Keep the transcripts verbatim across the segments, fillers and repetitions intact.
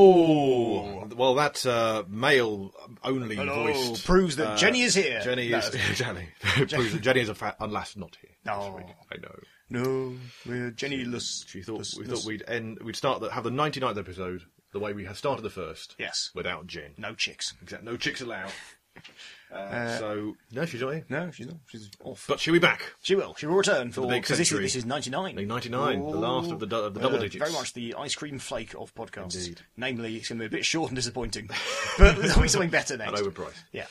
Hello! Well, that uh, male-only Hello. voiced... Proves that uh, Jenny is here. Jenny No. is... Jenny. Proves that Jenny is, a fa- alas, not here. No. I know. No, we're Jenny-less. She thought, less- we less- thought we'd end... We'd start the, have the ninety-ninth episode the way we had started the first. Yes. Without Jen. No chicks. Exactly. No chicks allowed. Uh, Uh, so... No, she's not here. No, she's not. She's off. But she'll be back. She will. She will return for the big because this is century. this is ninety-nine. The ninety-nine, the last of the du- of the Uh, double digits. Very much the ice cream flake of podcasts. Indeed. Namely, it's going to be a bit short and disappointing, but there'll be something better next. And overpriced. Yeah,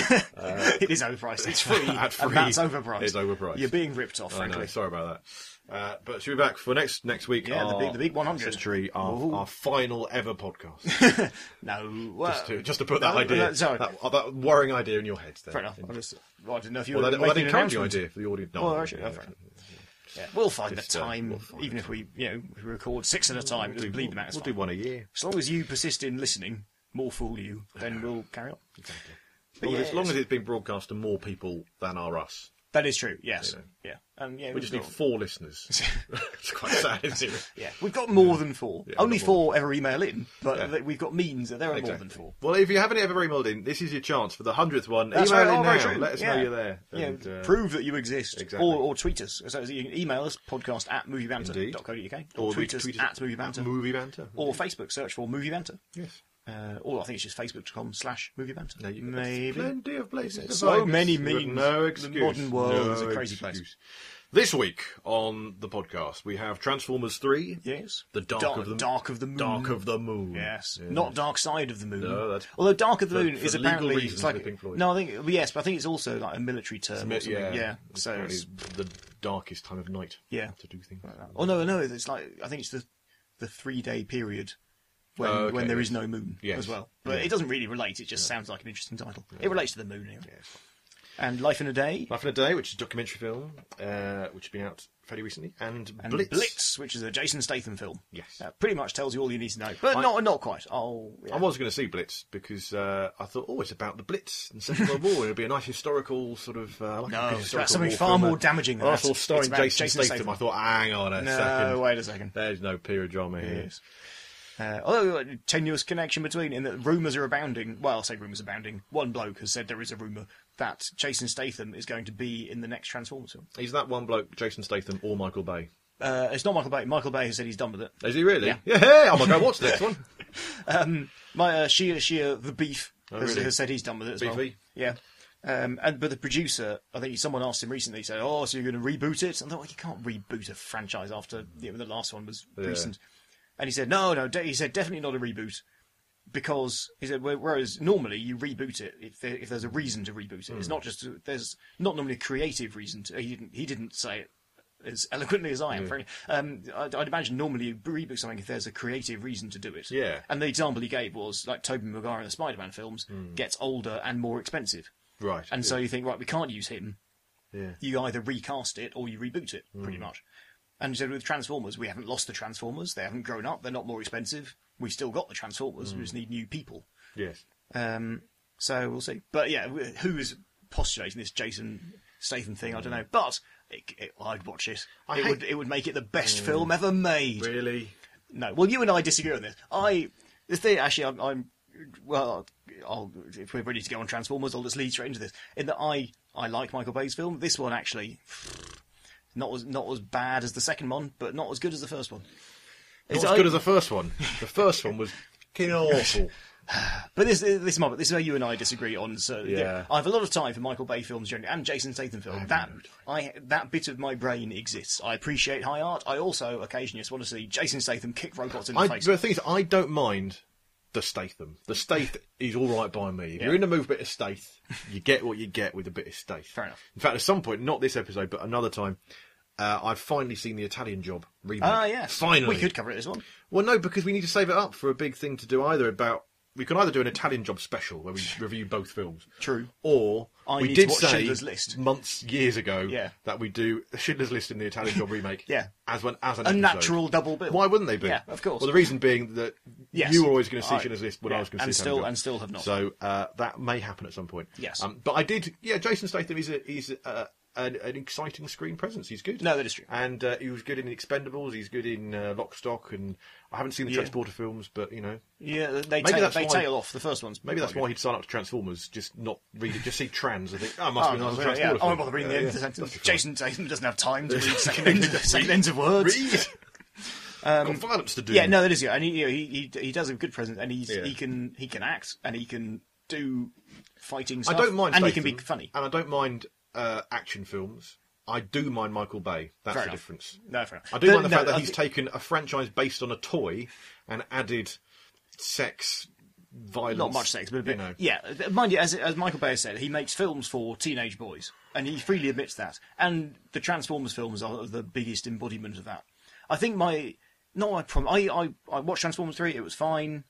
it is overpriced. It's free, At free, and that's overpriced. it's overpriced. You're being ripped off, I frankly. know, sorry about that. Uh, but she'll be back for next next week. Yeah, the our big- the big one hundred. century, our, Ooh. our final ever podcast. No, well, just, to, just to put that no, idea, no, sorry. that, that worrying idea in your head. There. Fair enough. I, just, well, I didn't know if you Well, were that, well, that making an encouraging announcement. idea for the audience. No, Well, no, actually, no, oh, fair enough. Yeah, we'll find Just, a uh, time, we'll find even a if we, you know, if we record six at a time, it doesn't bleed them out. It's We'll fine. do one a year. As long as you persist in listening, more fool you, then we'll carry on. Exactly. But Well, yeah, as long it's- as it's been broadcast to more people than are us. That is true. Yes. You know. Yeah. And yeah, We we've just need got, four listeners. It's quite sad, isn't it? yeah, we've got more than four. Yeah, Only we've got more four ever email in, but Yeah. th- we've got means that there are more Exactly. than four. Well, if you haven't ever emailed in, this is your chance for the hundredth one. That's Email right. in Oh, very now. true. Let us Yeah. know you're there. Yeah, And, uh, prove that you exist, exactly. or, or tweet us. So you can email us podcast at moviebanter dot co dot uk, or, Or tweet we us tweet us at moviebanter, Movie Banter. or Facebook search for movie banter. Yes. Uh, or I think it's just facebook dot com slash movie banter. No, you Maybe. plenty of places. to So find us. many You've got means. No The excuse. modern world no is a crazy place. excuse. This week on the podcast, we have Transformers three. Yes. The Dark, Dark, of the Dark of the Moon. Dark of the Moon. Yes. Yes. Not Dark Side of the Moon. No, that's- Although Dark of the for- Moon for is legal apparently reasons it's for like Pink Floyd. no, I think yes, but I think it's also like a military term. Or something. Yeah. Yeah. So Apparently it's, the darkest time of night. Yeah. To do things. like that. Oh no, no, it's like I think it's the the three day period when Oh, okay, when there yes. is no moon Yes. as well. But Yeah. it doesn't really relate. It just sounds like an interesting title. It relates to the moon anyway. Yes. And Life in a Day. Life in a Day, which is a documentary film, uh, which has been out fairly recently, and, And Blitz. Blitz. which is a Jason Statham film. Yes. Uh, pretty much tells you all you need to know, but I- not not quite. Oh, yeah. I was going to see Blitz because uh, I thought, oh, it's about the Blitz in the Second World War. It'd be a nice historical sort of. Uh, like No, a good it's historical about something war far film. more damaging than I that. thought starring It's about Jason, Jason Statham. Statham. I thought, hang on a No, second. wait a second. There's no period drama here. Yes. Uh, although a tenuous connection between, in that rumours are abounding. Well, I'll say rumours abounding. One bloke has said there is a rumour that Jason Statham is going to be in the next Transformers film. Is that one bloke, Jason Statham or Michael Bay? Uh, it's not Michael Bay. Michael Bay has said he's done with it. Is he really? Yeah. Yeah. Hey, I'm going to go watch the next one. Um, my uh, Shia Shia the Beef Oh, has, really? has said he's done with it as well. Beefy? Yeah. Um, and but the producer, I think someone asked him recently, said, "Oh, so you're going to reboot it?" And I thought, well, you can't reboot a franchise after you know, the last one was Yeah. recent. And he said, "No, no." De-, he said, "Definitely not a reboot." Because he said, whereas normally you reboot it if there, if there's a reason to reboot it. It's not just a, there's not normally a creative reason to. He didn't he didn't say it as eloquently as I am. frankly. Um, I'd, I'd imagine normally you reboot something if there's a creative reason to do it. Yeah. And the example he gave was like Tobey Maguire in the Spider-Man films gets older and more expensive, Right. and so you think, right, we can't use him. Yeah. You either recast it or you reboot it, pretty Hmm. much. And so with Transformers, we haven't lost the Transformers. They haven't grown up. They're not more expensive. We've still got the Transformers. Hmm. We just need new people. Yes. Um, so we'll see. But yeah, who is postulating this Jason Statham thing? I don't know. But it, it, I'd watch it. I it hate- would it would make it the best film ever made. Really? No. Well, you and I disagree on this. I the thing actually, I'm, I'm well. I'll, if we're ready to go on Transformers, I'll just lead straight into this. In that I I like Michael Bay's film. This one actually not as not as bad as the second one, but not as good as the first one. Not It's- as I- good as the first one. The first one was fucking awful. But this this is my- this is where you and I disagree on. So yeah. Yeah. I have a lot of time for Michael Bay films generally, and Jason Statham films. have That no time. I that bit of my brain exists. I appreciate high art. I also occasionally just want to see Jason Statham kick robots in the I, face. but the thing is, I don't mind the Statham. The Stath is all right by me. If Yeah. you're in the mood for a bit of Stath, you get what you get with a bit of Stath. Fair enough. In fact, at some point, not this episode, but another time, uh, I've finally seen the Italian Job remake. Ah, yes. Finally. We could cover it as one. Well, no, because we need to save it up for a big thing to do either about... We can either do an Italian Job special where we review both films. True. Or I we need did to watch say Schindler's List. months, years ago, Yeah. that we do Schindler's List in the Italian Job remake Yeah. as, one, as an A episode. natural double bill. Why wouldn't they be? Yeah, of course. Well, the reason being that Yes. you were always going to see I- Schindler's List when yeah, I was going to and see still Italian Job. and still have not. So uh, that may happen at some point. Yes. Um, but I did, yeah, Jason Statham is a, he's a, an, an exciting screen presence. He's good. No, that is true. And uh, he was good in Expendables. He's good in uh, Lock, Stock, and I haven't seen the Yeah. Transporter films, but you know, Yeah, they Maybe tail, that's they why- tail off the first ones. maybe that's quite why good. he'd sign up to Transformers, just not read it, just see trans and think, oh, it must Oh, be another yeah, Transporter yeah. film. I won't bother reading the Yeah, end of yeah. the sentence. That'd be fine. Jason Tatum doesn't have time to read second, end, second ends of words. Read. Um, Got violence to do. Yeah, no, that is yeah, and he, you know, he he he does a good presence, and he's Yeah. he can he can act, and he can do fighting I stuff. don't mind and he can Statham, be funny. and I don't mind uh, action films. I do mind Michael Bay. That's Fair the enough. difference. No, fair enough. I do But mind the no, fact that I he's thi- taken a franchise based on a toy and added sex, violence. not much sex, but a bit. You know. Yeah, mind you, as as Michael Bay has said, he makes films for teenage boys, and he freely admits that. And the Transformers films are the biggest embodiment of that. I think my not my problem. I I, I watched Transformers three. It was fine,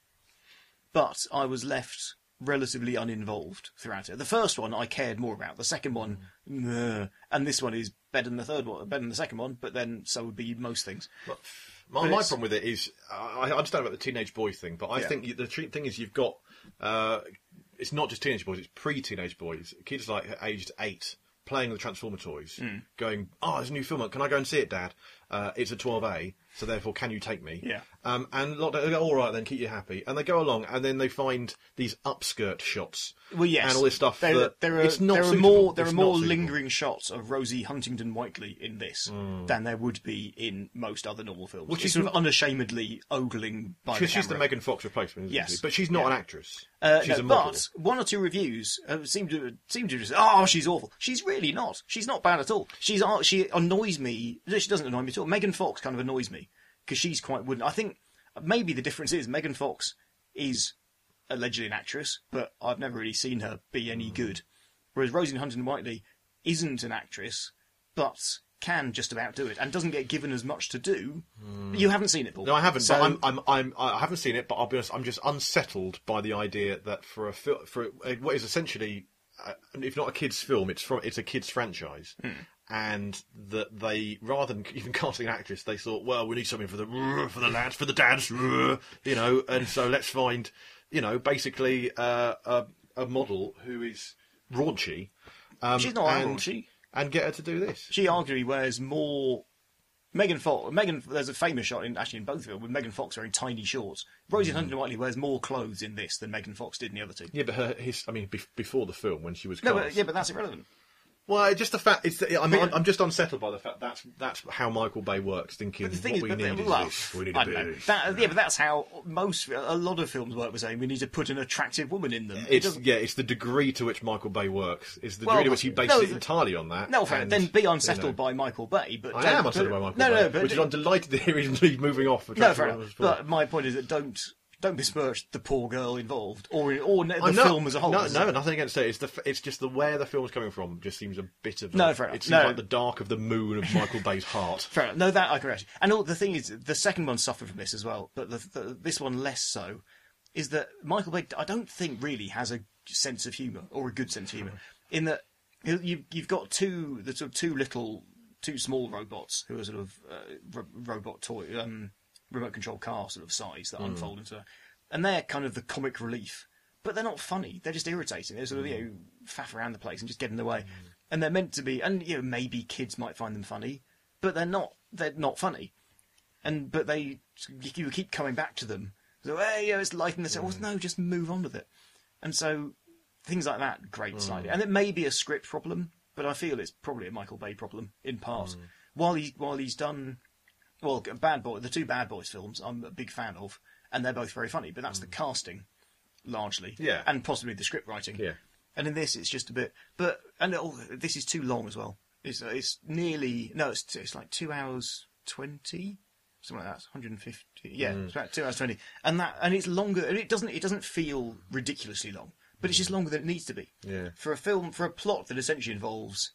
but I was left relatively uninvolved throughout it. The first one I cared more about. The second one, meh. And this one is better than the third one, better than the second one. But then so would be most things. But my, But my it's- problem with it is, I, I understand about the teenage boy thing, but I Yeah. think you- the tr- thing is you've got, uh, it's not just teenage boys, it's pre-teenage boys, kids like aged eight, playing with the Transformer toys, Hmm. going, oh, there's a new film out, can I go and see it, Dad? Uh, it's a twelve A, so therefore can you take me? Yeah. Um, and a lot- they go, all right then, keep you happy. And they go along, and then they find these upskirt shots. Well, yes, And all this stuff There, that there are it's not there are suitable. more there It's are not more suitable. lingering shots of Rosie Huntington Whiteley in this than there would be in most other normal films. Which Which is is sort of unashamedly ogling by the Because she's the camera. Megan Fox replacement, isn't Yes. she? But she's not Yeah. an actress. Uh, she's no, a model. but one or two reviews uh, seem to seem to just oh she's awful. She's really not. She's not bad at all. She's uh, she annoys me. No, she doesn't annoy me at all. Megan Fox kind of annoys me because she's quite wooden. I think maybe the difference is Megan Fox is allegedly an actress, but I've never really seen her be any good. Whereas Rosie Huntington Whiteley isn't an actress, but can just about do it and doesn't get given as much to do. You haven't seen it, Paul. No, I haven't. So- But I'm, I'm, I'm, I haven't seen it. But I'll be honest. I'm just unsettled by the idea that for a fil- for a, what is essentially, uh, if not a kids' film, it's from it's a kids' franchise, Hmm. and that they rather than even casting an actress, they thought, well, we need something for the for the lads, for the dads, you know, and so let's find, you know, basically uh, a a model who is raunchy. Um, She's not and, raunchy. and get her to do this. She arguably wears more. Megan Fox. Megan. There's a famous shot in actually in both of them with Megan Fox wearing tiny shorts. Rosie Mm. Huntington Whiteley wears more clothes in this than Megan Fox did in the other two. Yeah, but her, his, I mean, bef- before the film when she was No, cast. but, yeah, but that's irrelevant. Well, just the fact it's. I'm, But- I'm, I'm just unsettled by the fact that's that's how Michael Bay works. Thinking But the thing what is, we but need the- is well, this. We need I a don't bit know. of this. That, yeah, but that's how most a lot of films work. We're saying we need to put an attractive woman in them. It It's doesn't- yeah. It's the degree to which Michael Bay works. It's the Well, degree to which he bases no, it the- entirely on that. No, fair. and, Then be you unsettled know, by Michael Bay. But I don't- am unsettled but- by Michael no, Bay, no, no, but which is I'm delighted to hear he's moving off. For no, fair Transformers enough. four. But my point is that don't don't besmirch the poor girl involved, or or the I'm not- film as a whole. No, no, nothing against it. It's the. It's just the where the film's coming from. Just seems a bit of. A, No, fair enough. It seems No. like the dark of the moon of Michael Bay's heart. Fair enough. No, that I can actually. And all, the thing is, the second one suffered from this as well, but the, the, this one less so. Is that Michael Bay? I don't think really has a sense of humour or a good sense of humour. In that you you've got two the sort of two little two small robots who are sort of uh, ro- robot toy um, remote control car sort of size that unfold into, and they're kind of the comic relief. But they're not funny. They're just irritating. They're sort of, you know, faff around the place and just get in the way. And they're meant to be, and you know, maybe kids might find them funny, but they're not. They're not funny. And but they, you keep coming back to them. So, hey, yeah, it's light in the set. Well, no, just move on with it. And so things like that grate slightly. And it may be a script problem, but I feel it's probably a Michael Bay problem in part. While he while he's done, well, Bad Boy, the two Bad Boys films, I'm a big fan of, and they're both very funny. But that's the casting, largely, Yeah. and possibly the script writing. Yeah. And in this, it's just a bit. But and oh, this is too long as well. It's it's nearly no, it's it's like two hours twenty, something like that. one hundred fifty. Yeah, it's about two hours twenty, and that and it's longer. And it doesn't it doesn't feel ridiculously long, but it's just longer than it needs to be. Yeah. For a film, for a plot that essentially involves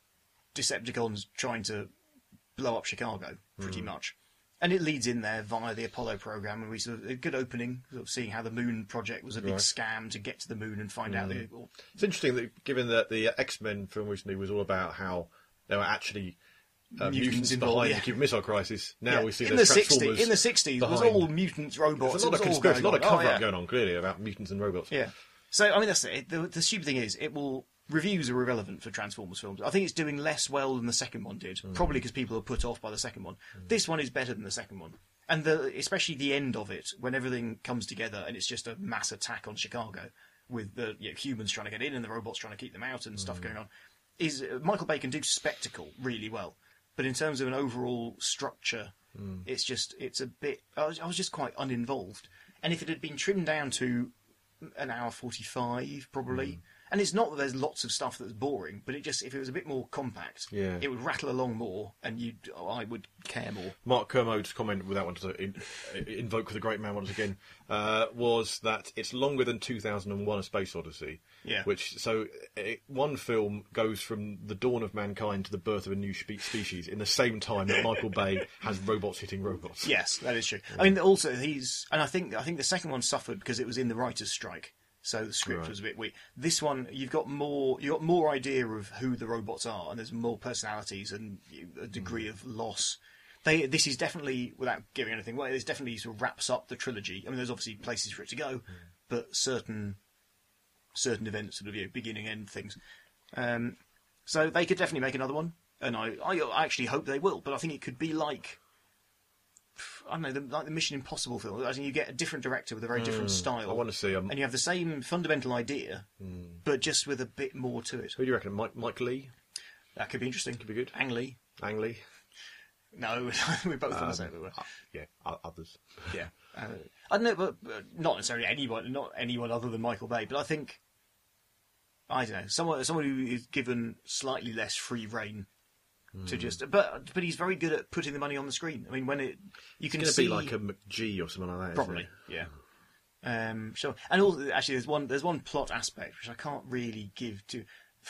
Decepticons trying to blow up Chicago, pretty much. And it leads in there via the Apollo program, and we sort of a good opening, sort of seeing how the Moon project was a big Right. scam to get to the Moon and find out the. Or, It's interesting that given that the X-Men film recently was all about how there were actually uh, Mutants mutants involved, behind yeah. the Cuban Missile Crisis. Now Yeah. we see in the there's sixties. Transformers In the sixties, it was behind. all mutants, robots. There's a lot it of was all conspiracy, a going lot of on. cover-up Oh, yeah. going on, clearly, about mutants and robots. Yeah. So I mean, that's it. The, the stupid thing is, it will reviews are irrelevant for Transformers films. I think it's doing less well than the second one did, mm. probably because people are put off by the second one. Mm. This one is better than the second one. And the, especially the end of it, when everything comes together and it's just a mass attack on Chicago with the you know, humans trying to get in and the robots trying to keep them out and mm. stuff going on, is uh, Michael Bay can do spectacle really well. But in terms of an overall structure, mm. it's just, it's a bit, I was, I was just quite uninvolved. And if it had been trimmed down to an hour forty-five, probably, mm. and it's not that there's lots of stuff that's boring, but it just, if it was a bit more compact, yeah. it would rattle along more, and you'd, oh, I would care more. Mark Kermode's comment, without wanting to in, invoke the great man once again, uh, was that it's longer than two thousand one: A Space Odyssey. Yeah. Which so it, one film goes from the dawn of mankind to the birth of a new spe- species in the same time that Michael Bay has robots hitting robots. Yes, that is true. Yeah. I mean, also he's, and I think I think the second one suffered because it was in the writers' strike. So the script right. was a bit weak. This one, you've got more, you've got more idea of who the robots are, and there's more personalities and a degree mm. of loss. They, this is definitely, without giving anything away, this definitely sort of wraps up the trilogy. I mean, there's obviously places for it to go, mm. but certain certain events, sort of, you know, beginning end things. Um, so they could definitely make another one, and I, I actually hope they will. But I think it could be like, I don't know, the, like the Mission Impossible film. I think you get a different director with a very different mm, style. I want to see um, and you have the same fundamental idea, mm. but just with a bit more to it. Who do you reckon? Mike, Mike Lee? That could be interesting. Could be good. Ang Lee. Ang Lee. No, we're both um, on the same. Uh, yeah, others. Yeah, uh, I don't know, but uh, not necessarily anyone, not anyone other than Michael Bay. But I think, I don't know, someone someone who is given slightly less free reign. To just, but but he's very good at putting the money on the screen. I mean, when it you can it's see be like a McGee or something like that. Probably, yeah. Um, sure. And also, actually, there's one there's one plot aspect which I can't really give to.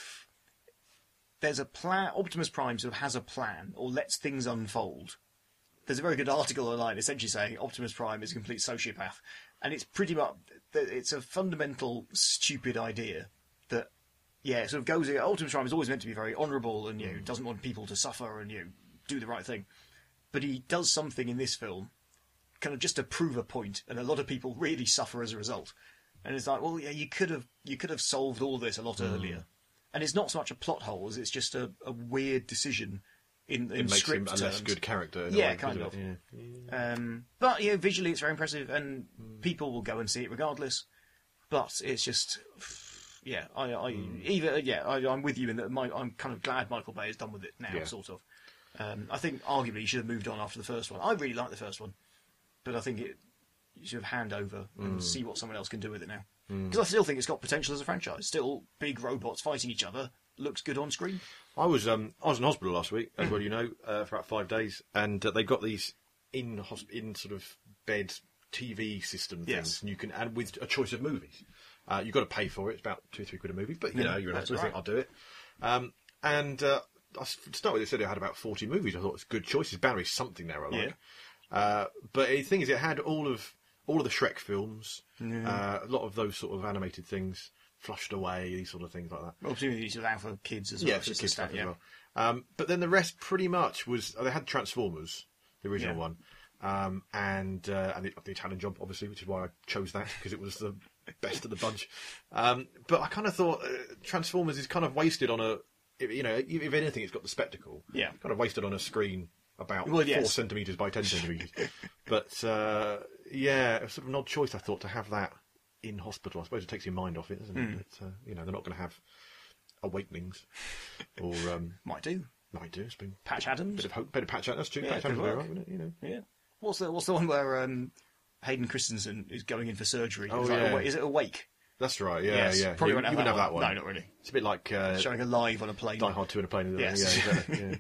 There's a plan. Optimus Prime sort of has a plan or lets things unfold. There's a very good article online essentially saying Optimus Prime is a complete sociopath, and it's pretty much it's a fundamental stupid idea that. Yeah, it sort of goes. Optimus Prime is always meant to be very honourable and you know doesn't want people to suffer and you know, do the right thing, but he does something in this film, kind of just to prove a point, and a lot of people really suffer as a result. And it's like, well, yeah, you could have you could have solved all this a lot mm. earlier, and it's not so much a plot hole as it's just a, a weird decision in, in it makes script him a terms. less good character. In yeah, a way, kind of. Yeah. Yeah. Um, but yeah, visually it's very impressive, and mm. people will go and see it regardless. But it's just. Yeah, I, I mm. either yeah, I, I'm with you in that. My, I'm kind of glad Michael Bay is done with it now, yeah. sort of. Um, I think arguably he should have moved on after the first one. I really like the first one, but I think it you should have hand over and mm. see what someone else can do with it now. Because mm. I still think it's got potential as a franchise. Still, big robots fighting each other looks good on screen. I was um I was in hospital last week, as well you know, uh, for about five days, and uh, they got these in hosp- in sort of bed T V system things, yes. and you can and with a choice of movies. Uh, you've got to pay for it. It's about two or three quid a movie. But, you yeah, know, you're an actor, right. I'll do it. Um, and uh, to start with, they said it had about forty movies. I thought it was good choices. Boundary's something there I like. Yeah. Uh, but the thing is, it had all of all of the Shrek films, yeah. uh, a lot of those sort of animated things, Flushed Away, these sort of things like that. Well, presumably these are out for kids as well. Yeah, for kids stuff yeah. as well. Um, but then the rest pretty much was... They had Transformers, the original yeah. one, um, and, uh, and the, the Italian Job, obviously, which is why I chose that, because it was the... best of the bunch. Um, but I kind of thought uh, Transformers is kind of wasted on a, you know, if anything, it's got the spectacle. Yeah. Kind of wasted on a screen about well, yes. four centimetres by ten centimetres. But, uh, yeah, it was sort of an odd choice, I thought, to have that in hospital. I suppose it takes your mind off it, doesn't mm. it? But, uh, you know, they're not going to have Awakenings. Or, um, might do. Might do. It's been Patch a Adams. Bit of hope. Bit of Patch Adams. That's true. Yeah, Patch Adams would be right, wouldn't it? You know. Yeah. What's the, what's the one where um, Hayden Christensen is going in for surgery? Oh, is, yeah. like, is it Awake? That's right, yeah, yes, yeah. Probably you, won't have, you that, wouldn't have one. that one. No, not really. It's a bit like... Uh, showing a live on a plane. Die Hard two on a plane. Isn't yes. It? Yeah, exactly. yeah,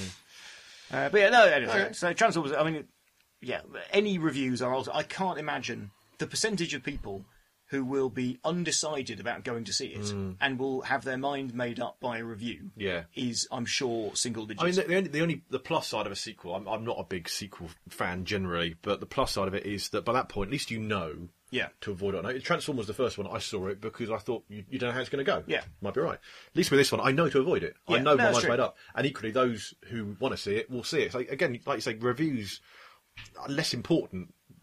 yeah. Uh, but yeah, no, anyway. Okay. So Transformers, I mean, yeah, any reviews are also... I can't imagine the percentage of people who will be undecided about going to see it mm. and will have their mind made up by a review yeah. is, I'm sure, single digits. I mean, the, the, only, the only the plus side of a sequel, I'm, I'm not a big sequel fan generally, but the plus side of it is that by that point, at least you know yeah. to avoid it. Now, Transformers was the first one I saw it because I thought you, you don't know how it's going to go. Yeah. Might be right. At least with this one, I know to avoid it. Yeah. I know no, my mind's true. made up. And equally, those who want to see it will see it. So again, like you say, reviews are less important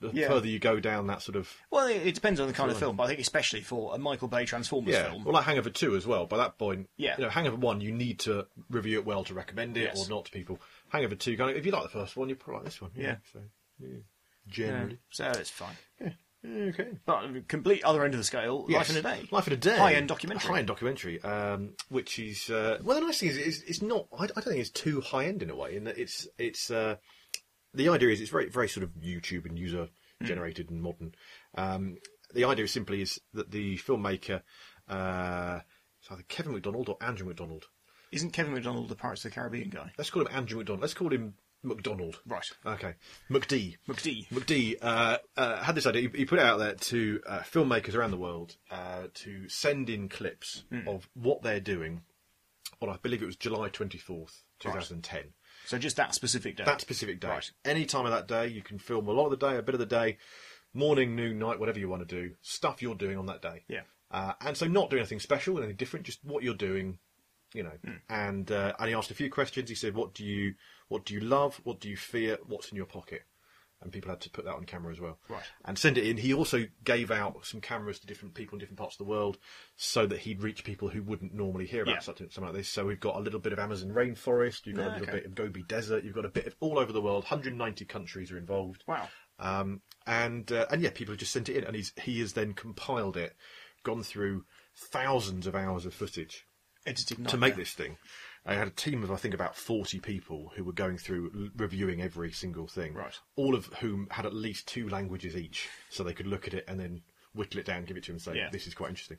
the Yeah. further you go down that sort of Well, it, it depends on the kind of Right. film, but I think especially for a Michael Bay Transformers yeah, film. well, like Hangover two as well. By that point, Yeah. you know, Hangover one, you need to review it well to recommend it Yes. or not to people. Hangover two, kind of, if you like the first one, you probably like this one. Yeah. So yeah, yeah, generally, so it's fine. yeah. Okay. But I mean, complete other end of the scale, Yes. Life in a Day. Life in a Day. High-end documentary. High-end documentary, um, which is... Uh, well, the nice thing is, it's, it's not... I, I don't think it's too high-end in a way, in that it's... it's uh, the idea is it's very very sort of YouTube and user-generated and modern. Um, the idea simply is that the filmmaker... Uh, it's either Kevin MacDonald or Andrew MacDonald. Isn't Kevin MacDonald the Pirates of the Caribbean guy? Let's call him Andrew MacDonald. Let's call him MacDonald. Right. Okay. McD. McD. McD uh, uh, had this idea. He, he put it out there to uh, filmmakers around the world uh, to send in clips Mm. of what they're doing on, I believe it was July twenty-fourth, twenty ten. So just that specific day. That specific day. Right. Any time of that day, you can film a lot of the day, a bit of the day, morning, noon, night, whatever you want to do, stuff you're doing on that day. Yeah. Uh, and so not doing anything special, anything different, just what you're doing, you know. Mm. And uh, and he asked a few questions. He said, "What do you what do you love? What do you fear? What's in your pocket?" And people had to put that on camera as well, Right. and send it in. He also gave out some cameras to different people in different parts of the world, so that he'd reach people who wouldn't normally hear about Yeah. something, something like this. So we've got a little bit of Amazon rainforest. You've got Ah, a little okay. bit of Gobi Desert. You've got a bit of all over the world. one hundred ninety countries are involved. Wow. Um, and uh, and yeah, people have just sent it in, and he's he has then compiled it, gone through thousands of hours of footage Edited to make this thing. I had a team of I think about forty people who were going through l- reviewing every single thing, Right. all of whom had at least two languages each, so they could look at it and then whittle it down, give it to him, and say Yeah. this is quite interesting.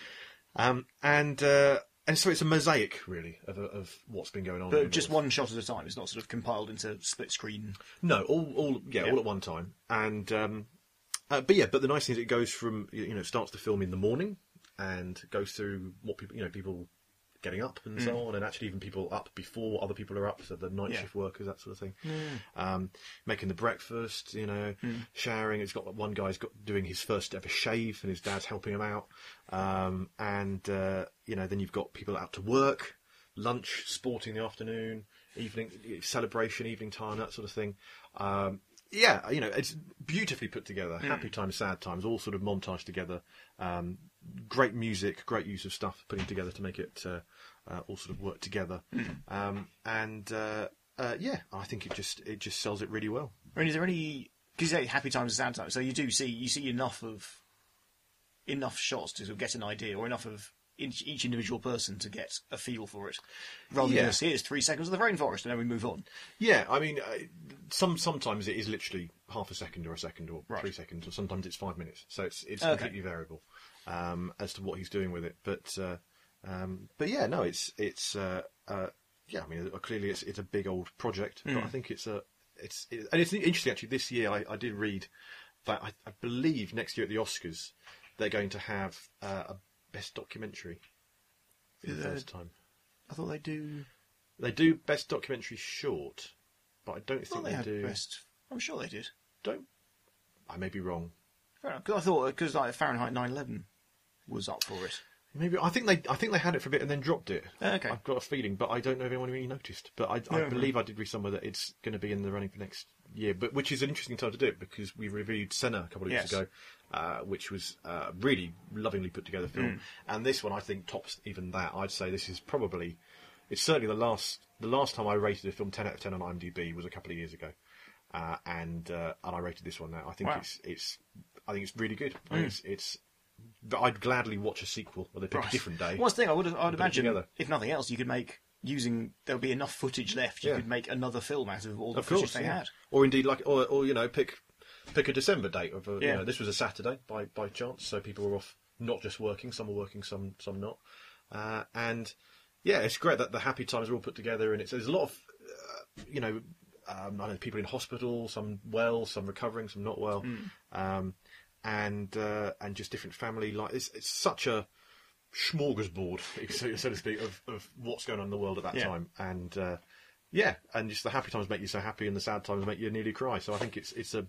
Um, and uh, and so it's a mosaic really of of what's been going on. in But the just world. one shot at a time. It's not sort of compiled into split screen. No, all, all, yeah, Yeah. all at one time, and um, uh, but yeah, but the nice thing is it goes from you know it starts the film in the morning and goes through what people you know people getting up and so on, and actually even people up before other people are up, so the night Yeah. shift workers, that sort of thing. Um, making the breakfast, you know, showering. It's got one guy's got doing his first ever shave, and his dad's helping him out. Um, and uh, you know, then you've got people out to work, lunch, sport in the afternoon, evening celebration, evening time, that sort of thing. Um, yeah, you know, it's beautifully put together. Happy times, sad times, all sort of montaged together. Um, great music, great use of stuff putting together to make it uh, uh, all sort of work together. Um, and uh, uh, yeah, I think it just it just sells it really well. I mean, is there any? Because you say happy times and sad times, so you do see you see enough of enough shots to sort of get an idea, or enough of each, each individual person to get a feel for it, rather Yeah. than just here's three seconds of the rainforest and then we move on. Yeah, I mean, uh, some sometimes it is literally half a second or a second or Right. three seconds, or sometimes it's five minutes. So it's it's Okay. completely variable um, as to what he's doing with it. But uh, um, but yeah, no, it's it's uh, uh, yeah. I mean, uh, clearly it's it's a big old project, but I think it's a it's it, and it's interesting actually. This year, I, I did read that I, I believe next year at the Oscars they're going to have uh, a best documentary for the Uh, first time. I thought they do. They do best documentary short, but I don't I thought think they, they, had do. best. I'm sure they did. Don't. I may be wrong. Because I thought because like Fahrenheit nine eleven was up for it. Maybe I think they I think they had it for a bit and then dropped it. Okay. I've got a feeling, but I don't know if anyone really noticed. But I, I Yeah, believe I did read somewhere that it's going to be in the running for next year. But which is an interesting time to do it because we reviewed Senna a couple of weeks Yes. ago, uh, which was uh, really lovingly put together film. Mm. And this one I think tops even that. I'd say this is probably it's certainly the last the last time I rated a film ten out of ten on IMDb was a couple of years ago. Uh, and uh, and I rated this one now. I think Wow. it's it's I think it's really good. I think it's, it's but I'd gladly watch a sequel where they pick Right. a different day. One thing I would I'd it imagine, together. if nothing else, you could make using there'll be enough footage left. You Yeah. could make another film out of all the Of footage course, they yeah. had. Or indeed, like, or, or you know, pick pick a December date. Of a, you Yeah. know, this was a Saturday by by chance, so people were off, not just working. Some were working, some some not. Uh, and yeah, it's great that the happy times are all put together, and it's there's a lot of uh, you know, um, I know people in hospital, some well, some recovering, some not well, um, and uh, and just different family life. It's it's such a smorgasbord, so, so to speak, of, of what's going on in the world at that Yeah. time, and uh, yeah, and just the happy times make you so happy, and the sad times make you nearly cry. So I think it's it's a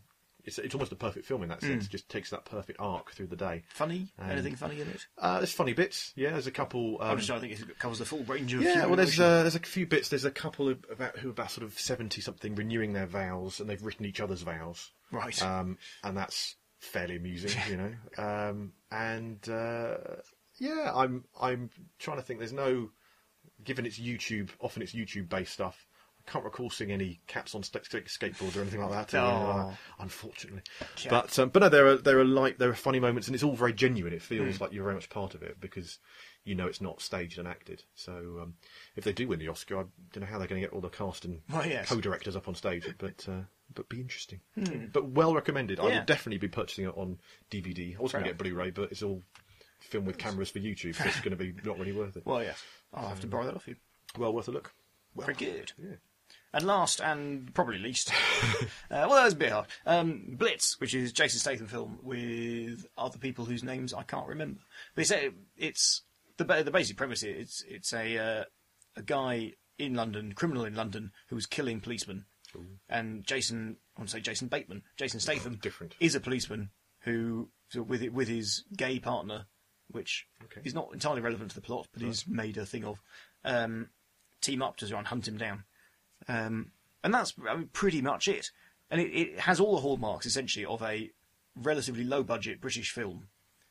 it's it's almost a perfect film in that sense. It just takes that perfect arc through the day. Funny? Um, Anything funny in it? Uh, there's funny bits. Yeah, there's a couple. Um, I'm just trying to think it covers the full range of yeah, human well, there's emotion. uh, there's a few bits. There's a couple of, about who are about sort of seventy something renewing their vows, and they've written each other's vows. Right. Um, and that's fairly amusing, you know. Um, and uh, yeah, I'm I'm trying to think. There's no, given it's YouTube, often it's YouTube based stuff. I can't recall seeing any cats on st- st- skateboards or anything like that. or anything like that, unfortunately. Cat. But um, but no, there are there are like there are funny moments, and it's all very genuine. It feels like you're very much part of it because you know it's not staged and acted. So um, if they do win the Oscar, I don't know how they're going to get all the cast and Well, yes. co-directors up on stage, but uh, but be interesting. But well recommended. I Yeah. will definitely be purchasing it on D V D. I was going to Fair get Blu-ray, but it's all filmed with cameras for YouTube, so it's going to be not really worth it. Well, yes. I'll have to borrow that off you. Well worth a look. Very good. Yeah. And last, and probably least, uh, well, that was a bit hard. Um, Blitz, which is Jason Statham film with other people whose names I can't remember. But it's a, it's the ba- the basic premise. is It's it's a uh, a guy in London, criminal in London, who was killing policemen, and Jason, I want to say Jason Bateman, Jason Statham, Different. is a policeman who, so with it, with his gay partner, which Okay. is not entirely relevant to the plot, but he's made a thing of, um, team up to try and hunt him down. Um, and that's I mean, pretty much it. And it, it has all the hallmarks, essentially, of a relatively low-budget British film,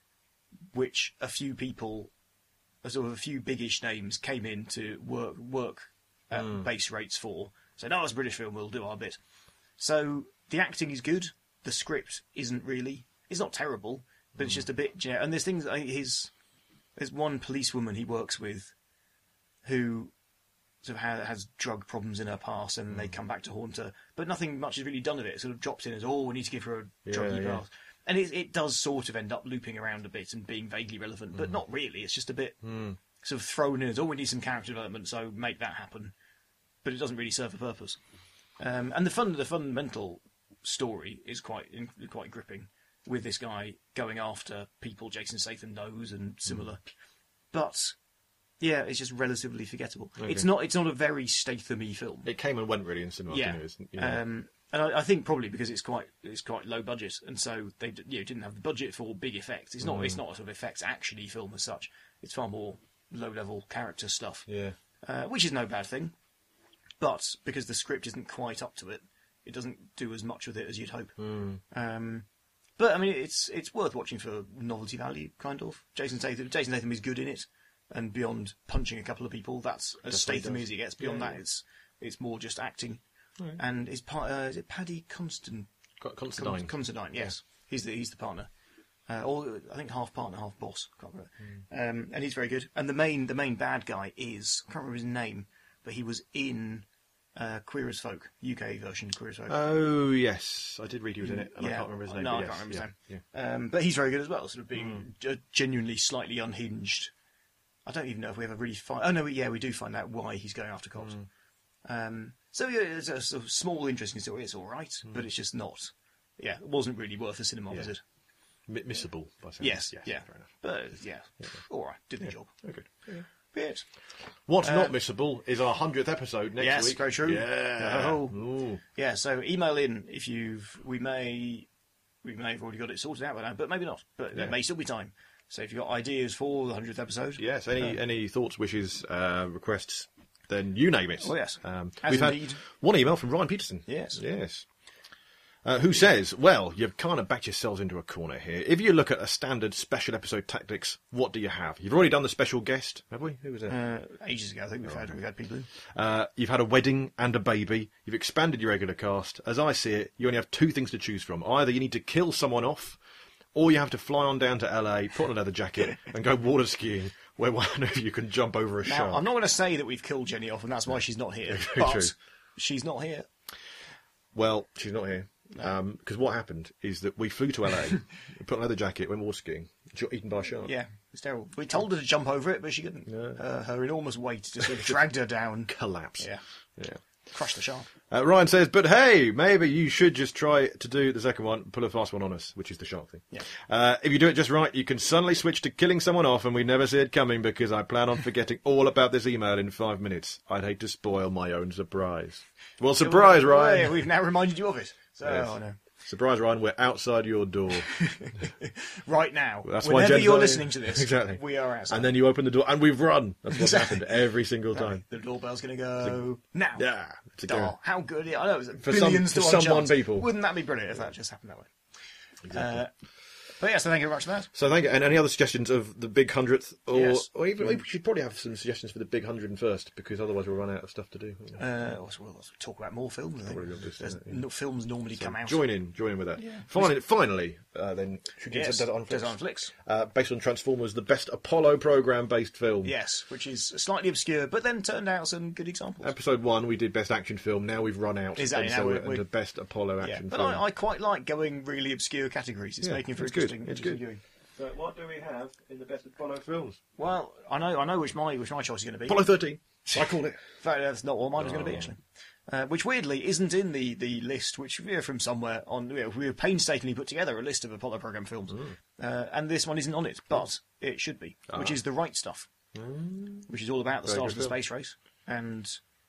which a few people, a sort of a few biggish names, came in to work work at base rates for. So, no, it's a British film, we'll do our bit. So, the acting is good. The script isn't really. It's not terrible, but it's just a bit. You know, and there's things. I- His there's one policewoman he works with, who sort of ha- has drug problems in her past, and they come back to haunt her. But nothing much is really done of it. It sort of drops in as, oh, we need to give her a druggy yeah. past. And it, it does sort of end up looping around a bit and being vaguely relevant, but not really. It's just a bit sort of thrown in as, oh, we need some character development, so make that happen. But it doesn't really serve a purpose. Um, and the fun, the fundamental story is quite quite gripping, with this guy going after people Jason Statham knows and similar. But yeah, it's just relatively forgettable. Okay. It's not it's not a very Statham-y film. It came and went really in cinema. Yeah, Didn't it? You know. um, and I, I think probably because it's quite it's quite low budget, and so they d- you know, didn't have the budget for big effects. It's not it's not a sort of effects actiony film as such. It's far more low level character stuff, yeah. uh, which is no bad thing. But because the script isn't quite up to it, it doesn't do as much with it as you'd hope. Um, but I mean, it's it's worth watching for novelty value, kind of. Jason Statham, Jason Statham is good in it, and beyond punching a couple of people, that's as That's what he Statham does. as he gets. Beyond Yeah, that, yeah. it's it's more just acting. And is part uh, is it Paddy Constant? Got Constantine. Constantine, yes, he's the he's the partner. Uh, or I think half partner, half boss. Can't remember. Um, and he's very good. And the main the main bad guy is I can't remember his name, but he was in uh, Queer as Folk, U K version Queer as Folk. Oh yes, I did read he was in it, and I Yeah. can't remember his name. No, but I yes, can't remember his yeah, name. yeah. Um, but he's very good as well, sort of being ge- genuinely slightly unhinged. I don't even know if we ever really find. Oh no, yeah, we do find out why he's going after cops. Um, so yeah, it's a sort of small, interesting story. It's all right, but it's just not. Yeah, it wasn't really worth a cinema Yeah. visit. Mi- missable by sound. Yes, yes, yeah, fair enough. but yeah, all right, did the job. Very good. Bit. What's Uh, not missable is our hundredth episode next Yes, week. very true. Yeah. Oh. Ooh. Yeah, so email in if you've. We may, we may have already got it sorted out by now, but maybe not. But Yeah. there may still be time. So if you've got ideas for the hundredth episode, Yes. Any any thoughts, wishes, uh, requests? Then you name it. Oh, yes. Um, As we've indeed. had one email from Ryan Peterson. Yes. Yes. Uh, who says, well, you've kind of backed yourselves into a corner here. If you look at a standard special episode tactics, what do you have? You've already done the special guest, have we? Who was it? uh, ages ago, I think we've had we've had people in. Uh, you've had a wedding and a baby. You've expanded your regular cast. As I see it, you only have two things to choose from. Either you need to kill someone off, or you have to fly on down to L A, put on a leather jacket, and go water skiing, where one of you can jump over a Now, shark. I'm not going to say that we've killed Jenny off, and that's why she's not here. Very but true. she's not here. Well, she's not here. Because what happened is that we flew to L A, we put on a leather jacket, went water skiing, she got eaten by a shark. Yeah, it's terrible. We told her to jump over it, but she couldn't. Uh, her enormous weight just sort of dragged her down. Collapse. Yeah, Yeah. crushed the shark. Uh, Ryan says, but hey, maybe you should just try to do the second one, pull a fast one on us, which is the shark thing. Yeah. Uh, if you do it just right, you can suddenly switch to killing someone off, and we never see it coming because I plan on forgetting all about this email in five minutes. I'd hate to spoil my own surprise. Well, surprise, Well, Ryan. yeah, we've now reminded you of it. So, Yes. oh no. Surprise, Ryan, we're outside your door. Right now. That's why Whenever Jen's you're not listening in. to this, Exactly. we are outside. And then you open the door, and we've run. That's what's Exactly. happened every single time. The doorbell's going to go now. Yeah. It's a go. Oh, how good! I know, it's For some- billions for to some one one chance. people. Wouldn't that be brilliant if that just happened that way? Uh, but yeah, so thank you very much for that. So thank you. And any other suggestions of the big hundredth, or, Yes. or even we should probably have some suggestions for the big hundred and first, because otherwise we'll run out of stuff to do. Uh, well, we'll talk about more films. I think. Probably got this, There's yeah. no, films normally come out. Join in, join in with that. Yeah. Finally, finally, uh, then should we Yes, Desert on Flicks? Desert on Flicks. Uh, based on Transformers, the best Apollo program-based film. Yes, which is slightly obscure, but then turned out some good examples. Episode one, we did best action film. Now we've run out, Exactly, and now so we- we're we- into best Apollo Yeah, action but film. I, I quite like going really obscure categories. It's Yeah, making for it's good, interesting. it's interesting good. viewing. So what do we have in the best Apollo films? Well, I know, I know which my which my choice is going to be. Apollo thirteen. I called it. In fact, that's not what mine was going to Oh. be actually. Uh, which weirdly isn't in the, the list, which we're from somewhere on. You know, we have painstakingly put together a list of Apollo program films, uh, and this one isn't on it, but it should be, which is The Right Stuff, which is all about the Very start of good the film. space race, and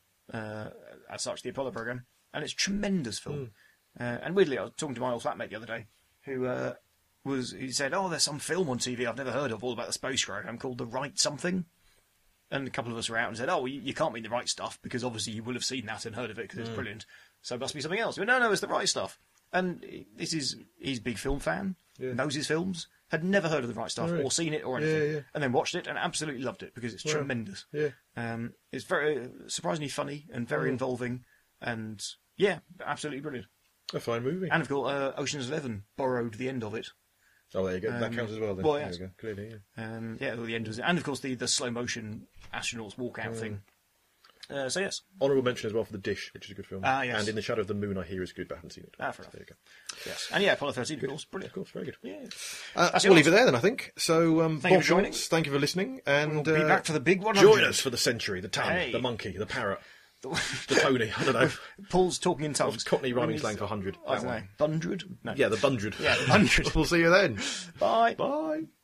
uh, as such, the Apollo program, and it's a tremendous film. Uh, and weirdly, I was talking to my old flatmate the other day, who uh, was he said, "Oh, there's some film on T V I've never heard of, all about the space program called The Right Something." And a couple of us were out and said, "Oh, well, you, you can't mean The Right Stuff because obviously you will have seen that and heard of it because it's brilliant. So it must be something else." But no, no, it's The Right Stuff. And this is he's a big film fan, Yeah. knows his films, had never heard of The Right Stuff Oh, really? or seen it or anything, Yeah, yeah. and then watched it and absolutely loved it because it's Wow. tremendous. Yeah. Um, it's very surprisingly funny and very involving, and yeah, absolutely brilliant. A fine movie. And of course, uh, Ocean's Eleven borrowed the end of it. oh, there you go. that um, counts as well. Then. well, there yes. you go. Clearly, yeah. Um, yeah, well, the end was, and of course the, the slow motion astronauts walkout thing. Uh, so yes, Honourable mention as well for The Dish, which is a good film. Ah, yes. And In the Shadow of the Moon, I hear is good, but I haven't seen it. Ah, fair So there you go. yes, and yeah, Apollo thirteen, of course, Of brilliant. course, very good. Yeah, Uh, That's we'll yours. leave it there then, I think. So, um, Thank you Bob for joining. Schultz, thank you for listening. And We'll be uh, back for the big one hundred. join us for the century, the ton, Hey. the monkey, the parrot, the pony. I don't know. Paul's talking in tongues. What's Cockney rhyming When slang he's- for hundred? I don't know. Hundred? No. Yeah, the bundred. Yeah, the hundred. We'll see you then. Bye. Bye.